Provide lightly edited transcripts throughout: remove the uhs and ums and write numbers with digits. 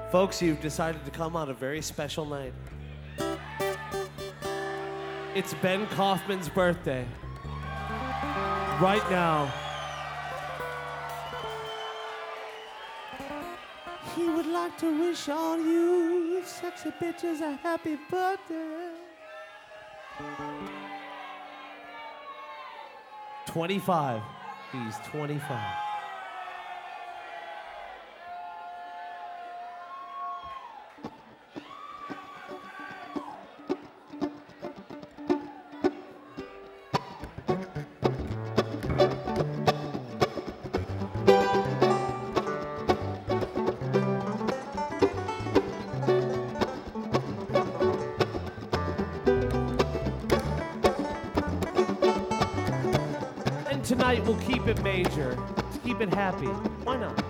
Folks, you've decided to come on a very special night. It's Ben Kaufman's birthday. Right now. He would like to wish all you sexy bitches a happy birthday. 25. He's 25. Tonight we'll keep it major, to keep it happy. Why not?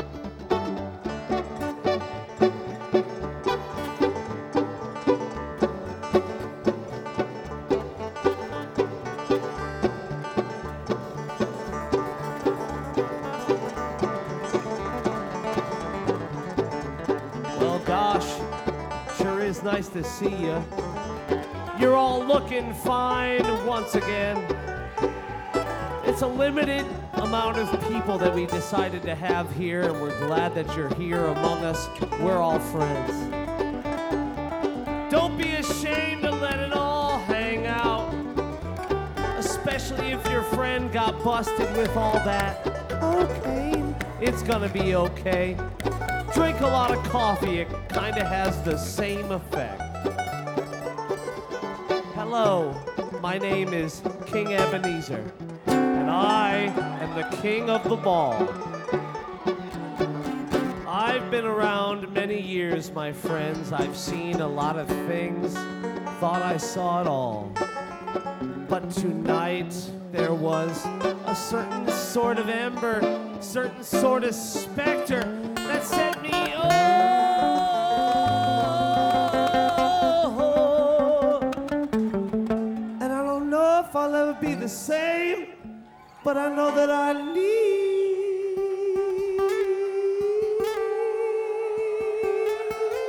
Well, gosh, sure is nice to see you. You're all looking fine once again. It's a limited amount of people that we decided to have here, and we're glad that you're here among us. We're all friends. Don't be ashamed to let it all hang out, especially if your friend got busted with all that. Okay, it's gonna be okay. Drink a lot of coffee, it kinda has the same effect. Hello, my name is King Ebenezer. I am the king of the ball. I've been around many years, my friends. I've seen a lot of things, thought I saw it all. But tonight, there was a certain sort of ember, certain sort of specter that set me, oh! And I don't know if I'll ever be the same, but I know that I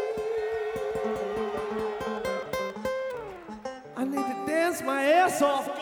need to dance my ass off.